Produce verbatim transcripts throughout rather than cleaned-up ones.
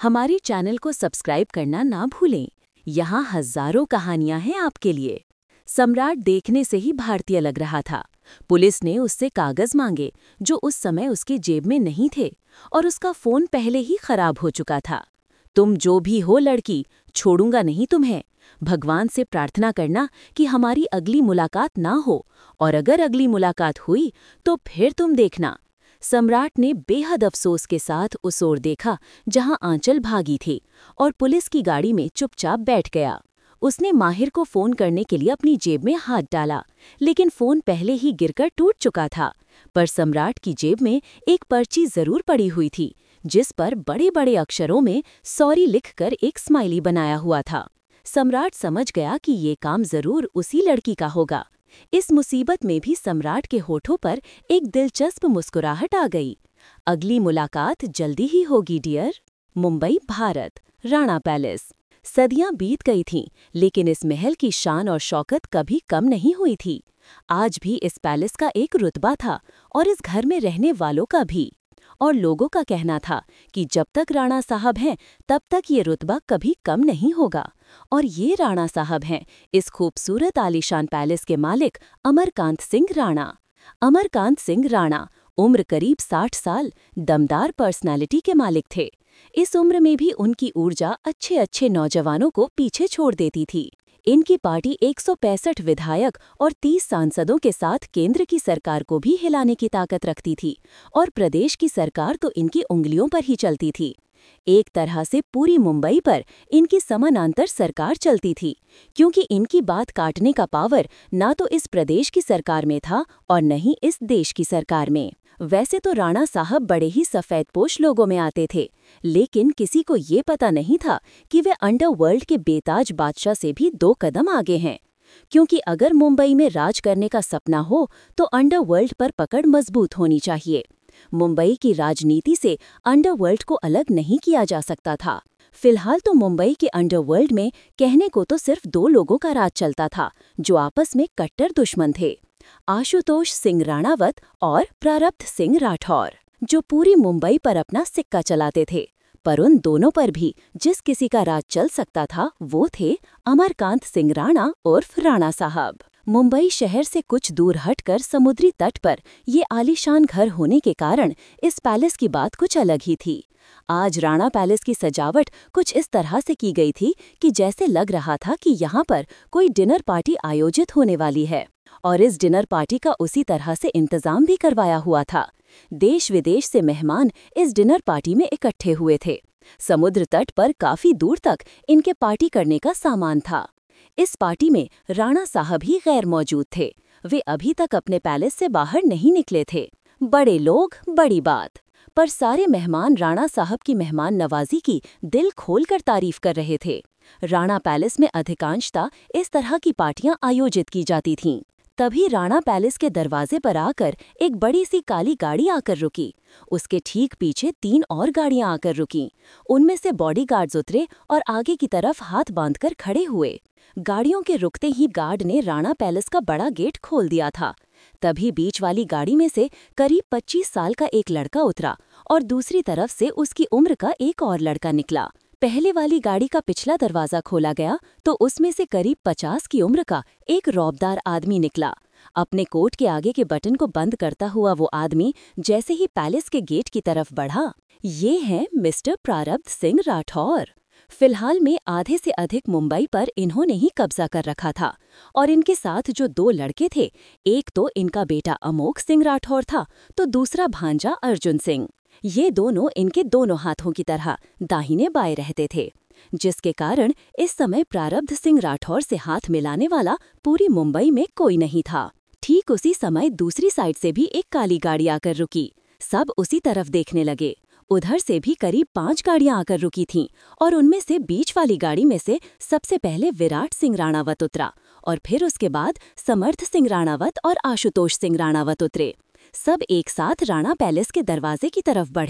हमारे चैनल को सब्सक्राइब करना ना भूलें। यहाँ हजारों कहानियां हैं आपके लिए। सम्राट देखने से ही भारतीय लग रहा था। पुलिस ने उससे कागज मांगे जो उस समय उसकी जेब में नहीं थे, और उसका फोन पहले ही खराब हो चुका था। तुम जो भी हो लड़की, छोड़ूंगा नहीं तुम्हें। भगवान से प्रार्थना करना कि हमारी अगली मुलाकात ना हो, और अगर अगली मुलाकात हुई तो फिर तुम देखना। सम्राट ने बेहद अफसोस के साथ उस ओर देखा जहां आंचल भागी थी, और पुलिस की गाड़ी में चुपचाप बैठ गया। उसने माहिर को फोन करने के लिए अपनी जेब में हाथ डाला, लेकिन फोन पहले ही गिरकर टूट चुका था। पर सम्राट की जेब में एक पर्ची जरूर पड़ी हुई थी, जिस पर बड़े बड़े अक्षरों में सॉरी लिखकर एक स्माइली बनाया हुआ था। सम्राट समझ गया कि ये काम जरूर उसी लड़की का होगा। इस मुसीबत में भी सम्राट के होठों पर एक दिलचस्प मुस्कुराहट आ गई। अगली मुलाकात जल्दी ही होगी डियर। मुंबई, भारत, राणा पैलेस। सदियां बीत गई थीं, लेकिन इस महल की शान और शौकत कभी कम नहीं हुई थी। आज भी इस पैलेस का एक रुतबा था, और इस घर में रहने वालों का भी। और लोगों का कहना था कि जब तक राणा साहब हैं तब तक ये रुतबा कभी कम नहीं होगा। और ये राणा साहब हैं इस खूबसूरत आलीशान पैलेस के मालिक अमरकांत सिंह राणा। अमरकांत सिंह राणा उम्र करीब साठ साल, दमदार पर्सनालिटी के मालिक थे। इस उम्र में भी उनकी ऊर्जा अच्छे अच्छे नौजवानों को पीछे छोड़ देती थी। इनकी पार्टी एक सौ पैंसठ विधायक और तीस सांसदों के साथ केंद्र की सरकार को भी हिलाने की ताकत रखती थी, और प्रदेश की सरकार तो इनकी उंगलियों पर ही चलती थी। एक तरह से पूरी मुंबई पर इनकी समानांतर सरकार चलती थी, क्योंकि इनकी बात काटने का पावर ना तो इस प्रदेश की सरकार में था और न ही इस देश की सरकार में। वैसे तो राणा साहब बड़े ही सफेदपोश लोगों में आते थे, लेकिन किसी को ये पता नहीं था कि वे अंडरवर्ल्ड के बेताज बादशाह से भी दो कदम आगे हैं। क्योंकि अगर मुंबई में राज करने का सपना हो तो अंडरवर्ल्ड पर पकड़ मजबूत होनी चाहिए। मुंबई की राजनीति से अंडरवर्ल्ड को अलग नहीं किया जा सकता था। फिलहाल तो मुंबई के अंडरवर्ल्ड में कहने को तो सिर्फ दो लोगों का राज चलता था, जो आपस में कट्टर दुश्मन थे, आशुतोष सिंह राणावत और प्रारब्ध सिंह राठौर, जो पूरी मुंबई पर अपना सिक्का चलाते थे। पर उन दोनों पर भी जिस किसी का राज चल सकता था वो थे अमरकांत सिंह राणा उर्फ राणा साहब। मुंबई शहर से कुछ दूर हटकर समुद्री तट पर ये आलीशान घर होने के कारण इस पैलेस की बात कुछ अलग ही थी। आज राणा पैलेस की सजावट कुछ इस तरह से की गई थी कि जैसे लग रहा था कि यहाँ पर कोई डिनर पार्टी आयोजित होने वाली है, और इस डिनर पार्टी का उसी तरह से इंतजाम भी करवाया हुआ था। देश विदेश से मेहमान इस डिनर पार्टी में इकट्ठे हुए थे। समुद्र तट पर काफी दूर तक इनके पार्टी करने का सामान था। इस पार्टी में राणा साहब ही गैर मौजूद थे। वे अभी तक अपने पैलेस से बाहर नहीं निकले थे। बड़े लोग, बड़ी बात। पर सारे मेहमान राणा साहब की मेहमान नवाजी की दिल खोलकर तारीफ कर रहे थे। राणा पैलेस में अधिकांशतः इस तरह की पार्टियां आयोजित की जाती थीं। तभी राणा पैलेस के दरवाजे पर आकर एक बड़ी सी काली गाड़ी आकर रुकी। उसके ठीक पीछे तीन और गाड़ियां आकर रुकीं। उनमें से बॉडीगार्ड्स उतरे और आगे की तरफ हाथ बांधकर खड़े हुए। गाड़ियों के रुकते ही गार्ड ने राणा पैलेस का बड़ा गेट खोल दिया था। तभी बीच वाली गाड़ी में से करीब पच्चीस साल का एक लड़का उतरा, और दूसरी तरफ से उसकी उम्र का एक और लड़का निकला। पहले वाली गाड़ी का पिछला दरवाजा खोला गया तो उसमें से करीब पचास की उम्र का एक रौबदार आदमी निकला। अपने कोट के आगे के बटन को बंद करता हुआ वो आदमी जैसे ही पैलेस के गेट की तरफ बढ़ा, ये हैं मिस्टर प्रारब्ध सिंह राठौर। फिलहाल में आधे से अधिक मुंबई पर इन्होंने ही कब्जा कर रखा था, और इनके साथ जो दो लड़के थे, एक तो इनका बेटा अमोक सिंह राठौर था, तो दूसरा भांजा अर्जुन सिंह। ये दोनों इनके दोनों हाथों की तरह दाहिने बाएं रहते थे, जिसके कारण इस समय प्रारब्ध सिंह राठौर से हाथ मिलाने वाला पूरी मुंबई में कोई नहीं था। ठीक उसी समय दूसरी साइड से भी एक काली गाड़ी आकर रुकी। सब उसी तरफ देखने लगे। उधर से भी करीब पांच गाड़ियां आकर रुकी थीं, और उनमें से बीच वाली गाड़ी में से सबसे पहले विराट सिंह राणावत उतरा, और फिर उसके बाद समर्थ सिंह राणावत और आशुतोष सिंह राणावत उतरे। सब एक साथ राणा पैलेस के दरवाजे की तरफ बढ़े।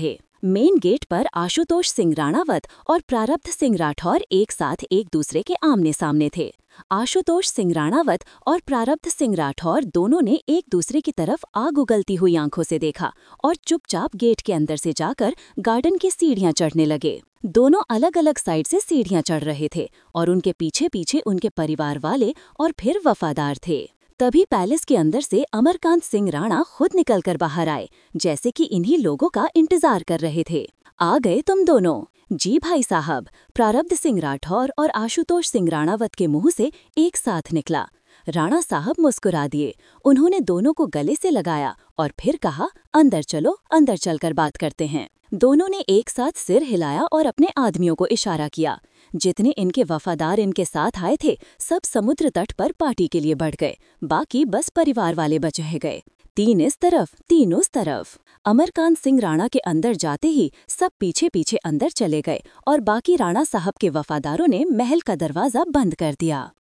मेन गेट पर आशुतोष सिंह राणावत और प्रारब्ध सिंह राठौर एक साथ एक दूसरे के आमने सामने थे। आशुतोष सिंह राणावत और प्रारब्ध सिंह राठौर दोनों ने एक दूसरे की तरफ आग उगलती हुई आंखों से देखा और चुपचाप गेट के अंदर से जाकर गार्डन की सीढ़ियां चढ़ने लगे। दोनों अलग अलग साइड से सीढ़ियां चढ़ रहे थे और उनके पीछे पीछे उनके परिवार वाले और फिर वफादार थे। तभी पैलेस के अंदर से अमरकांत सिंह राणा खुद निकलकर बाहर आए, जैसे कि इन्हीं लोगों का इंतजार कर रहे थे। आ गए तुम दोनों? जी भाई साहब, प्रारब्ध सिंह राठौर और आशुतोष सिंह राणावत के मुंह से एक साथ निकला। राणा साहब मुस्कुरा दिए। उन्होंने दोनों को गले से लगाया और फिर कहा, अंदर चलो, अंदर चलकर बात करते हैं। दोनों ने एक साथ सिर हिलाया और अपने आदमियों को इशारा किया। जितने इनके वफादार इनके साथ आए थे, सब समुद्र तट पर पार्टी के लिए बढ़ गए। बाकी बस परिवार वाले बच रह गए। तीन इस तरफ, तीन उस तरफ। अमरकांत सिंह राणा के अंदर जाते ही सब पीछे पीछे अंदर चले गए और बाकी राणा साहब के वफादारों ने महल का दरवाजा बंद कर दिया।